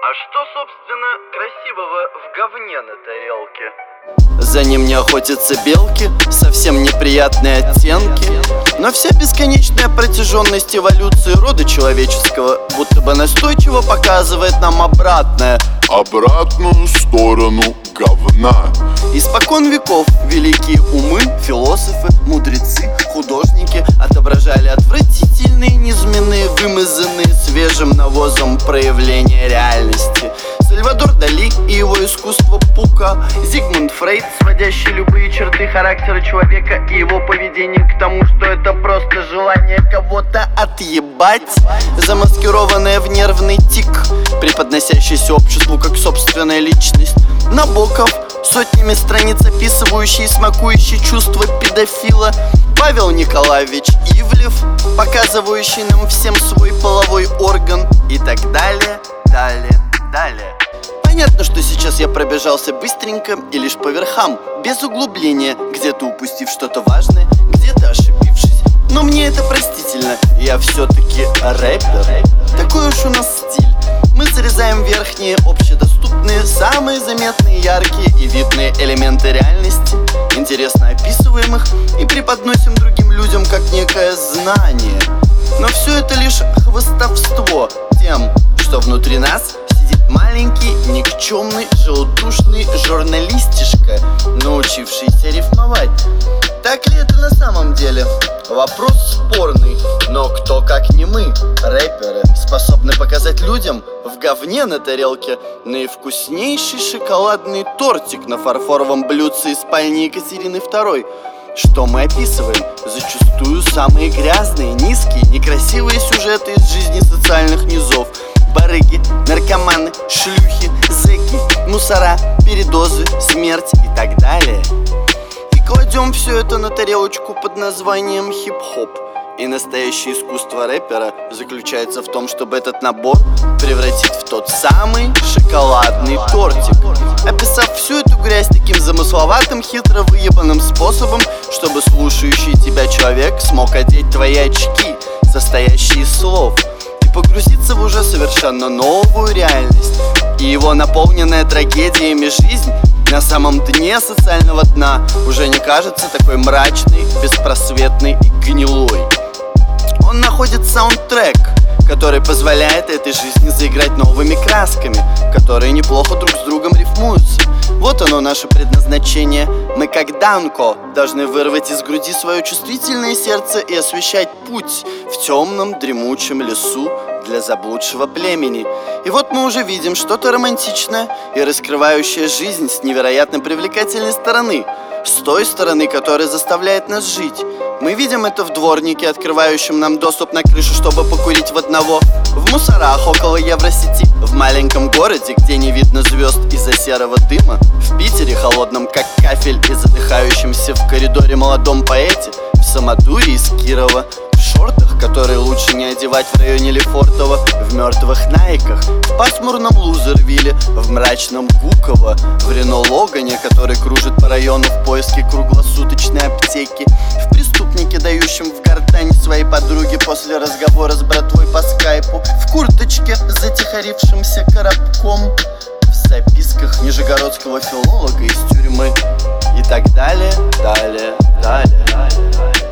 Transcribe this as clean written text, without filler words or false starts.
А что, собственно, красивого в говне на тарелке? За ним не охотятся белки, совсем неприятные оттенки. Но вся бесконечная протяженность эволюции рода человеческого будто бы настойчиво показывает нам обратное. Обратную сторону говна. Испокон веков великие умы, философы, мудрецы, художники отображали отвратительные, низменные, вымазанные свежим навозом проявления реальности. Сальвадор Дали и его искусство Пука, Зигмунд Фрейд, сводящий любые черты характера человека и его поведение к тому, что это просто желание кого-то отъебать, замаскированное в нервный тик, преподносящийся обществу как собственная личность. Набоков, сотнями страниц описывающий и смакующий чувства педофила. Павел Николаевич Ивлев, показывающий нам всем свой половой орган. И так далее, далее. Понятно, что сейчас я пробежался быстренько и лишь по верхам, без углубления, где-то упустив что-то важное, где-то ошибившись. Но мне это простительно, я все-таки рэпер. Такой уж у нас стиль. Мы срезаем верхние, общедоступные, самые заметные, яркие и видные элементы реальности, интересно описываемых, и преподносим другим людям как некое знание. Но все это лишь хвастовство тем, что внутри нас сидит маленький, никчемный, желтушный журналистишка, научившийся рифмовать. Так ли это на самом деле? Вопрос спорный, но кто как не мы, рэперы, способны показать людям в говне на тарелке наивкуснейший шоколадный тортик на фарфоровом блюдце из спальни Екатерины II. Что мы описываем? Зачастую самые грязные, низкие, некрасивые сюжеты из жизни социальных низов. Барыги, наркоманы, шлюхи, зэки, мусора, передозы, смерть и так далее. И кладем все это на тарелочку под названием хип-хоп. И настоящее искусство рэпера заключается в том, чтобы этот набор превратить в тот самый шоколадный тортик, описав всю эту грязь таким замысловатым, хитро выебанным способом, чтобы слушающий тебя человек смог одеть твои очки, состоящие из слов, и погрузиться в уже совершенно новую реальность. И его наполненная трагедиями жизнь на самом дне социального дна уже не кажется такой мрачной, беспросветной и гнилой. Он находит саундтрек, который позволяет этой жизни заиграть новыми красками, которые неплохо друг с другом рифмуются. Вот оно, наше предназначение. Мы, как Данко, должны вырвать из груди свое чувствительное сердце и освещать путь в темном дремучем лесу для заблудшего племени. И вот мы уже видим что-то романтичное и раскрывающее жизнь с невероятно привлекательной стороны, с той стороны, которая заставляет нас жить. Мы видим это в дворнике, открывающем нам доступ на крышу, чтобы покурить в одного, в мусорах около Евросети, в маленьком городе, где не видно звезд из-за серого дыма, в Питере, холодном как кафель и задыхающемся в коридоре молодом поэте, в Самодуре из Кирова, в шортах, которые лучше не одевать в районе Лефортово, в мертвых Найках, в пасмурном Лузервилле, в мрачном Гуково, в Рено Логане, который кружит по району в поиске круглосуточной аптеки, в преступнике, дающем в гортань своей подруге после разговора с братвой по скайпу, в курточке, затихарившимся коробком, в записках нижегородского филолога из тюрьмы и так далее.